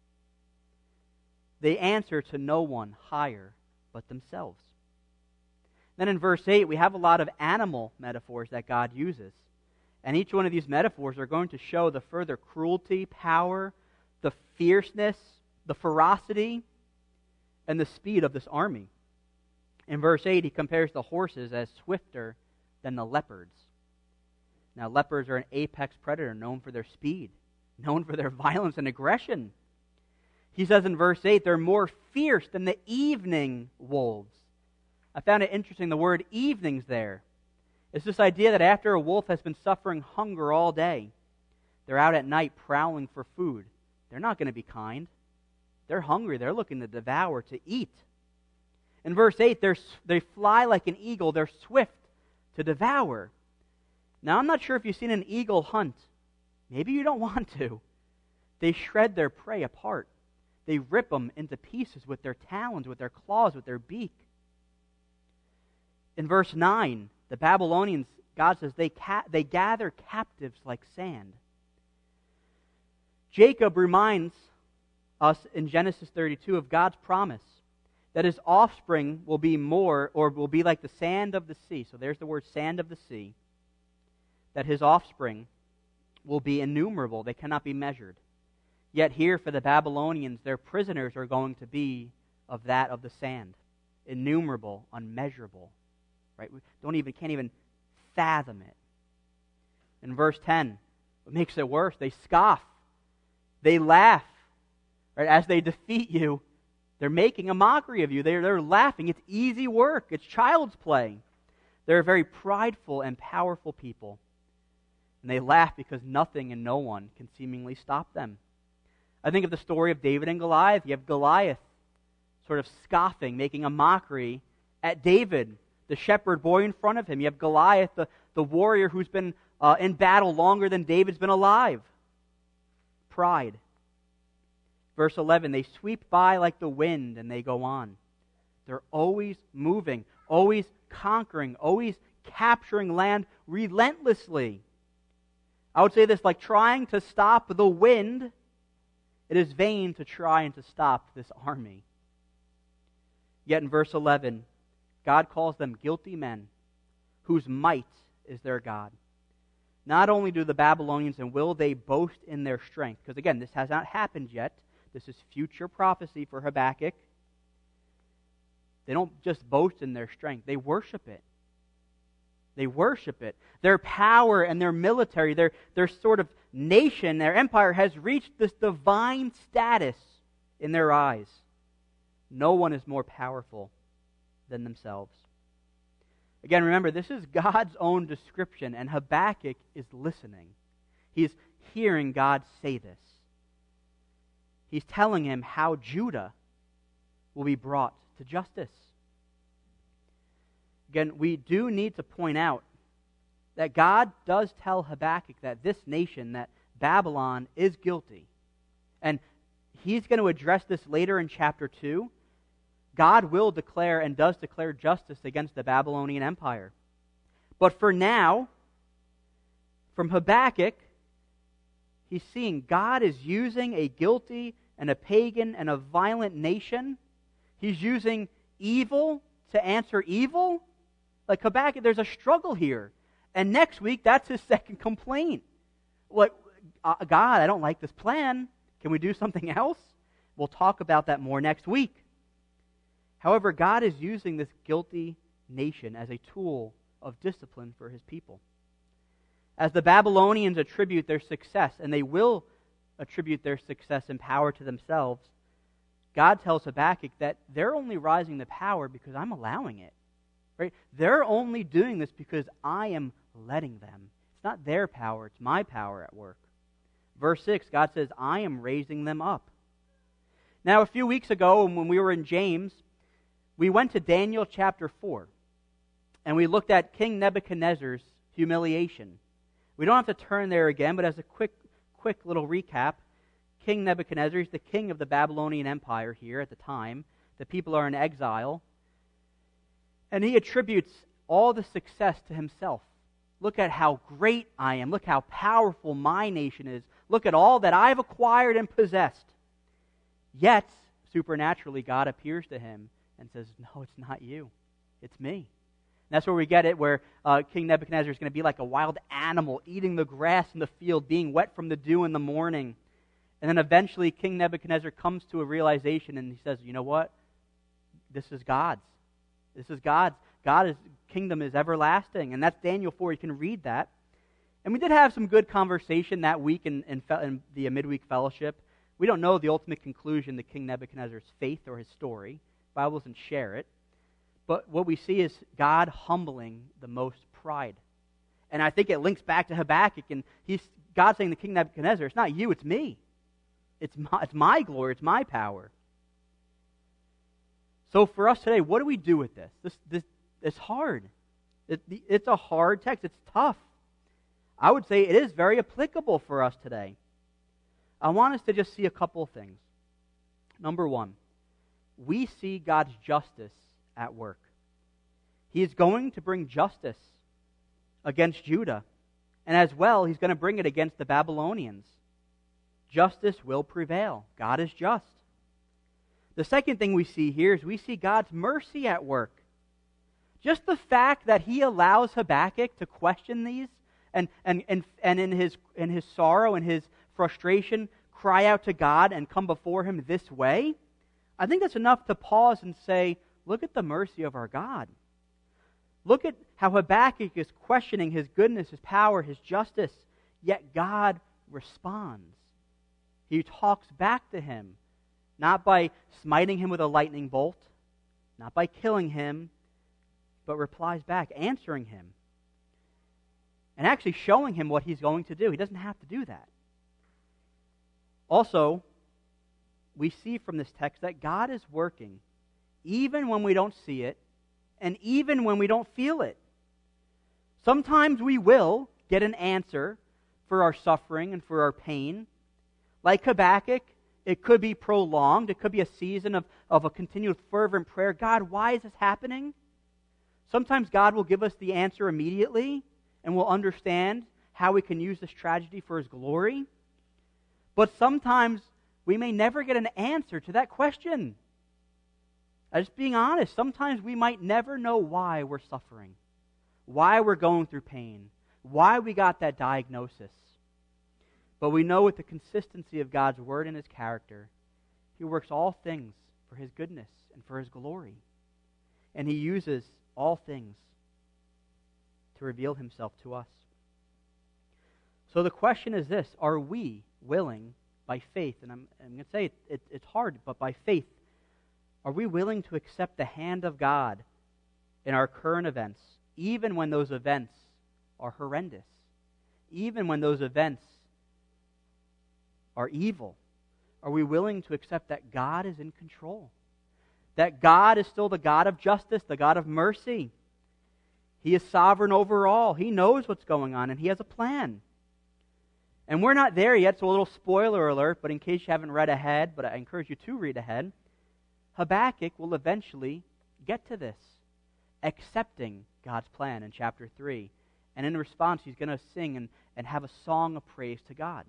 They answer to no one higher but themselves. Then in verse eight, we have a lot of animal metaphors that God uses. And each one of these metaphors are going to show the further cruelty, power, the fierceness, the ferocity, and the speed of this army. In verse eight, he compares the horses as swifter than the leopards. Now, leopards are an apex predator known for their speed, known for their violence and aggression. He says in verse eight, they're more fierce than the evening wolves. I found it interesting, the word evenings there. It's this idea that after a wolf has been suffering hunger all day, they're out at night prowling for food. They're not going to be kind. They're hungry. They're looking to devour, to eat. In verse eight, they're, they fly like an eagle. They're swift to devour. Now, I'm not sure if you've seen an eagle hunt. Maybe you don't want to. They shred their prey apart. They rip them into pieces with their talons, with their claws, with their beak. In verse nine, the Babylonians, God says, they, ca- they gather captives like sand. Jacob reminds us in Genesis thirty-two of God's promise that his offspring will be more, or will be like the sand of the sea. So there's the word sand of the sea. That his offspring will be innumerable. They cannot be measured. Yet here for the Babylonians, their prisoners are going to be of that of the sand. Innumerable, unmeasurable. Right? We don't even, can't even fathom it. In verse ten, what makes it worse? They scoff. They laugh. Right? As they defeat you, they're making a mockery of you. They're, they're laughing. It's easy work. It's child's play. They're a very prideful and powerful people. And they laugh because nothing and no one can seemingly stop them. I think of the story of David and Goliath. You have Goliath sort of scoffing, making a mockery at David, the shepherd boy in front of him. You have Goliath, the, the warrior who's been uh, in battle longer than David's been alive. Pride. Verse eleven, they sweep by like the wind and they go on. They're always moving, always conquering, always capturing land relentlessly. I would say this, like trying to stop the wind, it is vain to try and to stop this army. Yet in verse eleven, God calls them guilty men whose might is their God. Not only do the Babylonians and will they boast in their strength, because again, this has not happened yet. This is future prophecy for Habakkuk. They don't just boast in their strength. They worship it. They worship it. Their power and their military, their, their sort of nation, their empire has reached this divine status in their eyes. No one is more powerful than themselves. Again, remember, this is God's own description, and Habakkuk is listening. He's hearing God say this. He's telling him how Judah will be brought to justice. Again, we do need to point out that God does tell Habakkuk that this nation, that Babylon, is guilty. And he's going to address this later in chapter two. God will declare and does declare justice against the Babylonian Empire. But for now, from Habakkuk, he's seeing God is using a guilty and a pagan and a violent nation. He's using evil to answer evil. Like Habakkuk, there's a struggle here. And next week, that's his second complaint. Like, uh, God, I don't like this plan. Can we do something else? We'll talk about that more next week. However, God is using this guilty nation as a tool of discipline for his people. As the Babylonians attribute their success, and they will attribute their success and power to themselves, God tells Habakkuk that they're only rising to power because I'm allowing it. Right? They're only doing this because I am letting them. It's not their power, it's my power at work. Verse six, God says, I am raising them up. Now, a few weeks ago, when we were in James, we went to Daniel chapter four, and we looked at King Nebuchadnezzar's humiliation. We don't have to turn there again, but as a quick, quick little recap, King Nebuchadnezzar, he's the king of the Babylonian Empire here at the time. The people are in exile. And he attributes all the success to himself. Look at how great I am. Look how powerful my nation is. Look at all that I've acquired and possessed. Yet, supernaturally, God appears to him and says, no, it's not you. It's me. And that's where we get it, where uh, King Nebuchadnezzar is going to be like a wild animal, eating the grass in the field, being wet from the dew in the morning. And then eventually King Nebuchadnezzar comes to a realization and he says, you know what? This is God's. This is God's. God's kingdom is everlasting. And that's Daniel four. You can read that. And we did have some good conversation that week in, in, in the midweek fellowship. We don't know the ultimate conclusion to King Nebuchadnezzar's faith or his story. The Bible doesn't share it. But what we see is God humbling the most pride. And I think it links back to Habakkuk. And he's God saying to King Nebuchadnezzar, it's not you, it's me. It's my, it's my glory, it's my power. So for us today, what do we do with this? This, this it's hard. It, it's a hard text. It's tough. I would say it is very applicable for us today. I want us to just see a couple of things. Number one, we see God's justice at work. He is going to bring justice against Judah. And as well, he's going to bring it against the Babylonians. Justice will prevail. God is just. The second thing we see here is we see God's mercy at work. Just the fact that he allows Habakkuk to question these and, and, and, and in his in his sorrow and his frustration cry out to God and come before him this way, I think that's enough to pause and say, look at the mercy of our God. Look at how Habakkuk is questioning his goodness, his power, his justice, yet God responds. He talks back to him, not by smiting him with a lightning bolt, not by killing him, but replies back, answering him, and actually showing him what he's going to do. He doesn't have to do that. Also, we see from this text that God is working even when we don't see it, and even when we don't feel it. Sometimes we will get an answer for our suffering and for our pain. Like Habakkuk, it could be prolonged. It could be a season of, of a continued fervent prayer. God, why is this happening? Sometimes God will give us the answer immediately, and we'll understand how we can use this tragedy for his glory. But sometimes we may never get an answer to that question. I'm just being honest, sometimes we might never know why we're suffering, why we're going through pain, why we got that diagnosis. But we know with the consistency of God's word and his character, he works all things for his goodness and for his glory. And he uses all things to reveal himself to us. So the question is this: are we willing by faith, and I'm, I'm going to say it, it, it's hard, but by faith, are we willing to accept the hand of God in our current events, even when those events are horrendous, even when those events are evil? Are we willing to accept that God is in control? That God is still the God of justice, the God of mercy. He is sovereign over all. He knows what's going on, and he has a plan. And we're not there yet, so a little spoiler alert, but in case you haven't read ahead, but I encourage you to read ahead, Habakkuk will eventually get to this, accepting God's plan in chapter three. And in response, he's going to sing and, and have a song of praise to God.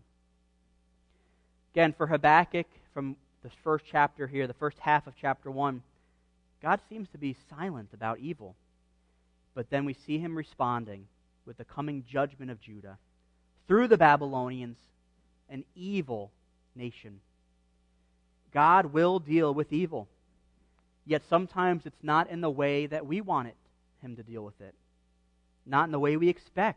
Again, for Habakkuk, from the first chapter here, the first half of chapter one, God seems to be silent about evil. But then we see him responding with the coming judgment of Judah through the Babylonians, an evil nation. God will deal with evil. Yet sometimes it's not in the way that we want it, him to deal with it. Not in the way we expect.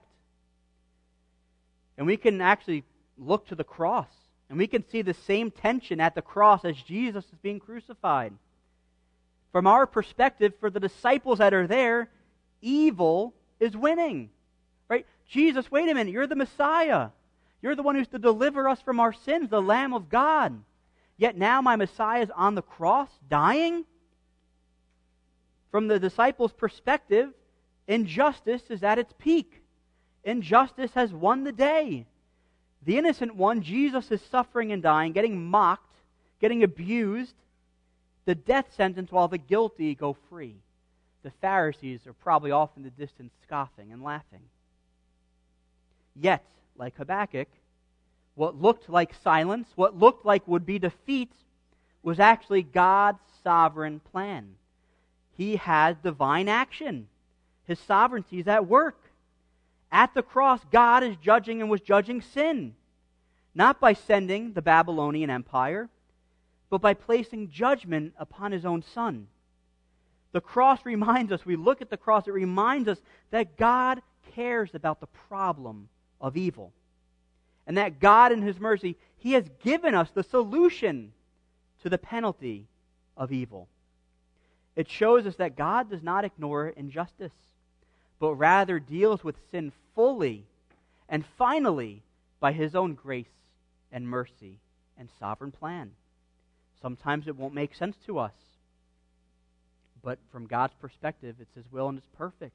And we can actually look to the cross, and we can see the same tension at the cross as Jesus is being crucified. From our perspective, for the disciples that are there, evil is winning. Right? Jesus, wait a minute, you're the Messiah. You're the one who's to deliver us from our sins, the Lamb of God. Yet now my Messiah is on the cross, dying? From the disciples' perspective, injustice is at its peak. Injustice has won the day. The innocent one, Jesus, is suffering and dying, getting mocked, getting abused, the death sentence, while the guilty go free. The Pharisees are probably off in the distance scoffing and laughing. Yet, like Habakkuk, what looked like silence, what looked like would be defeat, was actually God's sovereign plan. He has divine action. His sovereignty is at work. At the cross, God is judging and was judging sin, not by sending the Babylonian Empire, but by placing judgment upon His own Son. The cross reminds us, we look at the cross, it reminds us that God cares about the problem of evil. And that God in His mercy, He has given us the solution to the penalty of evil. It shows us that God does not ignore injustice, but rather deals with sin fully and finally by His own grace and mercy and sovereign plan. Sometimes it won't make sense to us, but from God's perspective, it's His will and it's perfect.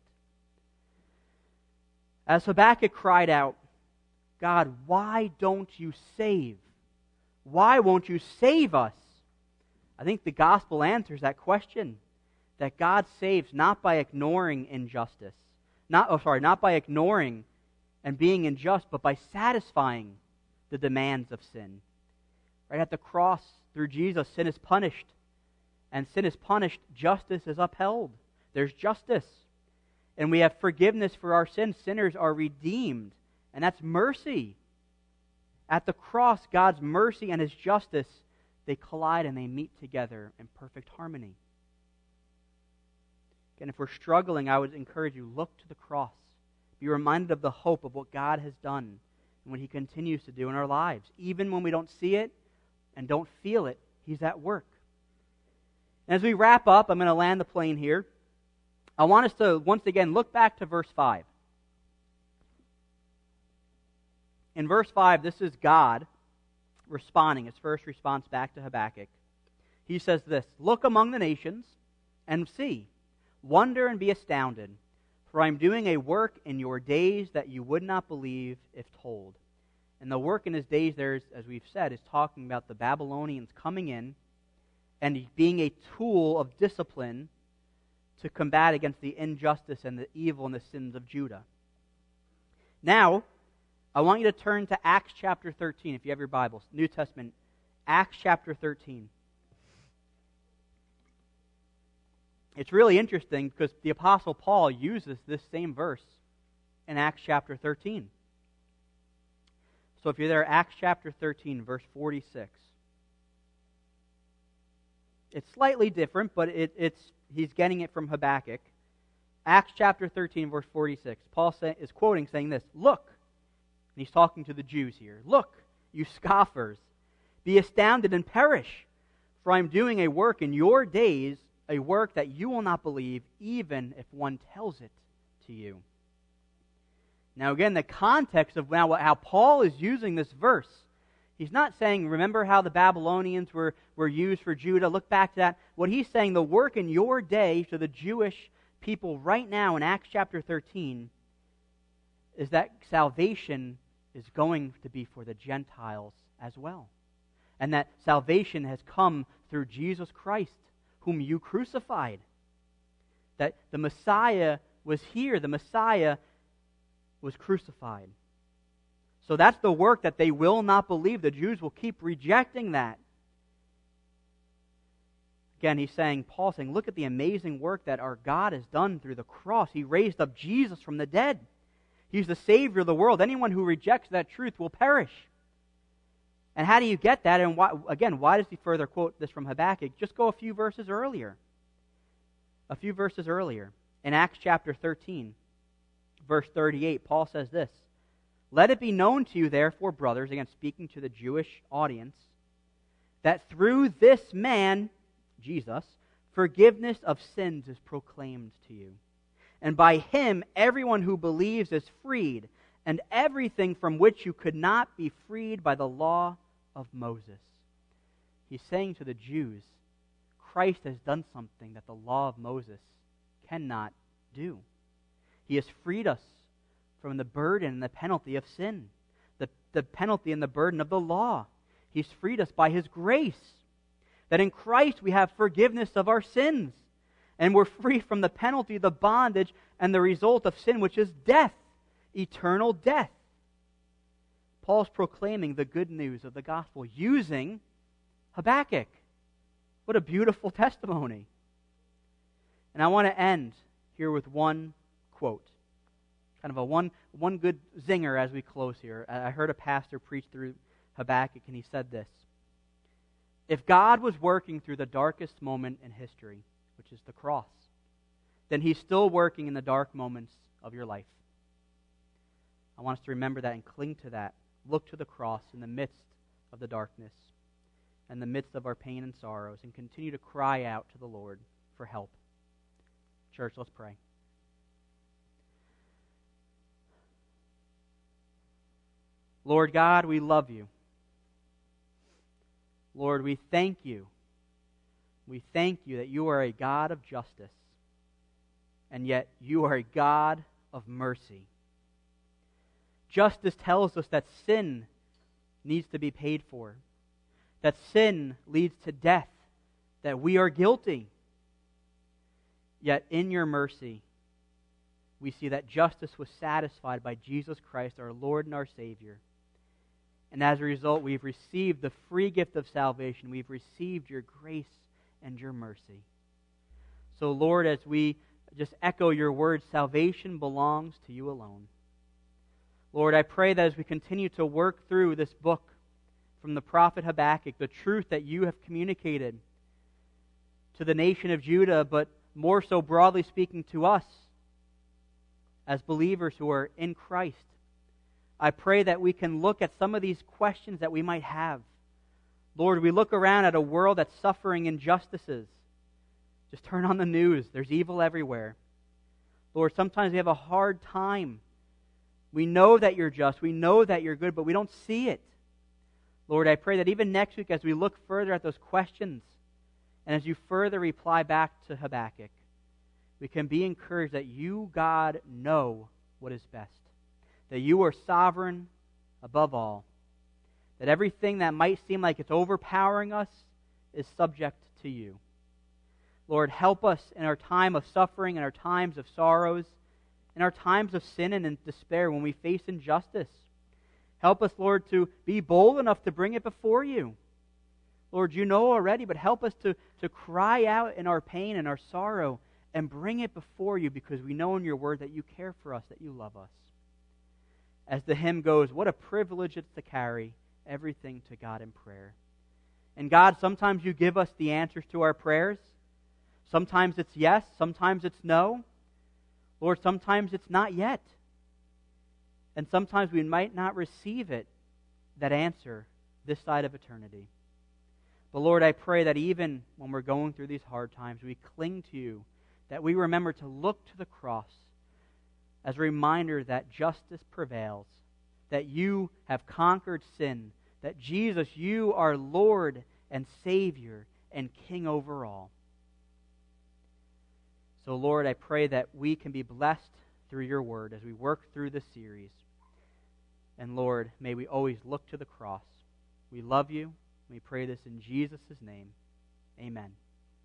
As Habakkuk cried out, God, why don't you save? Why won't you save us? I think the gospel answers that question. That God saves not by ignoring injustice, not oh sorry, not by ignoring and being unjust, but by satisfying the demands of sin. Right at the cross, through Jesus, sin is punished. And sin is punished, justice is upheld. There's justice. And we have forgiveness for our sins. Sinners are redeemed. And that's mercy. At the cross, God's mercy and His justice, they collide and they meet together in perfect harmony. And if we're struggling, I would encourage you, look to the cross. Be reminded of the hope of what God has done and what He continues to do in our lives. Even when we don't see it and don't feel it, He's at work. And as we wrap up, I'm going to land the plane here. I want us to, once again, look back to verse five. In verse five, this is God responding, His first response back to Habakkuk. He says this, "Look among the nations and see. Wonder and be astounded, for I am doing a work in your days that you would not believe if told." And the work in His days there, is, as we've said, is talking about the Babylonians coming in and being a tool of discipline to combat against the injustice and the evil and the sins of Judah. Now, I want you to turn to Acts chapter thirteen, if you have your Bibles, New Testament, Acts chapter thirteen. It's really interesting because the Apostle Paul uses this same verse in Acts chapter thirteen. So if you're there, Acts chapter thirteen, verse forty-six. It's slightly different, but it, it's he's getting it from Habakkuk. Acts chapter thirteen, verse forty-six. Paul say, is quoting, saying this, "Look," and he's talking to the Jews here, "Look, you scoffers, be astounded and perish, for I am doing a work in your days, a work that you will not believe, even if one tells it to you." Now again, the context of now how Paul is using this verse, he's not saying, remember how the Babylonians were, were used for Judah, look back to that. What he's saying, the work in your day to the Jewish people right now in Acts chapter thirteen is that salvation is going to be for the Gentiles as well. And that salvation has come through Jesus Christ, whom you crucified. That the Messiah was here, the Messiah was crucified. So that's the work that they will not believe. The Jews will keep rejecting that. Again, he's saying, Paul's saying, look at the amazing work that our God has done through the cross. He raised up Jesus from the dead. He's the Savior of the world. Anyone who rejects that truth will perish. And how do you get that? And why, again, why does he further quote this from Habakkuk? Just go a few verses earlier. A few verses earlier. In Acts chapter thirteen, verse thirty-eight, Paul says this, "Let it be known to you, therefore, brothers," again speaking to the Jewish audience, "that through this man, Jesus, forgiveness of sins is proclaimed to you. And by him, everyone who believes is freed, and everything from which you could not be freed by the law of Moses. He's saying to the Jews, Christ has done something that the law of Moses cannot do. He has freed us from the burden and the penalty of sin, the, the penalty and the burden of the law. He's freed us by his grace. That in Christ we have forgiveness of our sins. And we're free from the penalty, the bondage, and the result of sin, which is death, eternal death. Paul's proclaiming the good news of the gospel using Habakkuk. What a beautiful testimony. And I want to end here with one quote. Kind of a one, one good zinger as we close here. I heard a pastor preach through Habakkuk, and he said this: if God was working through the darkest moment in history, which is the cross, then he's still working in the dark moments of your life. I want us to remember that and cling to that. Look to the cross in the midst of the darkness, in the midst of our pain and sorrows, and continue to cry out to the Lord for help. Church, let's pray. Lord God, we love you. Lord, we thank you. We thank you that you are a God of justice, and yet you are a God of mercy. Justice tells us that sin needs to be paid for, that sin leads to death, that we are guilty. Yet in your mercy, we see that justice was satisfied by Jesus Christ, our Lord and our Savior. And as a result, we've received the free gift of salvation. We've received your grace and your mercy. So, Lord, as we just echo your word, salvation belongs to you alone. Lord, I pray that as we continue to work through this book from the prophet Habakkuk, the truth that you have communicated to the nation of Judah, but more so broadly speaking to us as believers who are in Christ, I pray that we can look at some of these questions that we might have. Lord, we look around at a world that's suffering injustices. Just turn on the news. There's evil everywhere. Lord, sometimes we have a hard time. We know that you're just. We know that you're good, but we don't see it. Lord, I pray that even next week as we look further at those questions and as you further reply back to Habakkuk, we can be encouraged that you, God, know what is best. That you are sovereign above all. That everything that might seem like it's overpowering us is subject to you. Lord, help us in our time of suffering, in our times of sorrows, in our times of sin and in despair when we face injustice. Help us, Lord, to be bold enough to bring it before you. Lord, you know already, but help us to, to cry out in our pain and our sorrow and bring it before you because we know in your word that you care for us, that you love us. As the hymn goes, what a privilege it's to carry everything to God in prayer. And God, sometimes you give us the answers to our prayers. Sometimes it's yes, sometimes it's no. Lord, sometimes it's not yet. And sometimes we might not receive it, that answer, this side of eternity. But Lord, I pray that even when we're going through these hard times, we cling to you, that we remember to look to the cross as a reminder that justice prevails, that you have conquered sin, that Jesus, you are Lord and Savior and King over all. So Lord, I pray that we can be blessed through your word as we work through this series. And Lord, may we always look to the cross. We love you. We pray this in Jesus' name. Amen.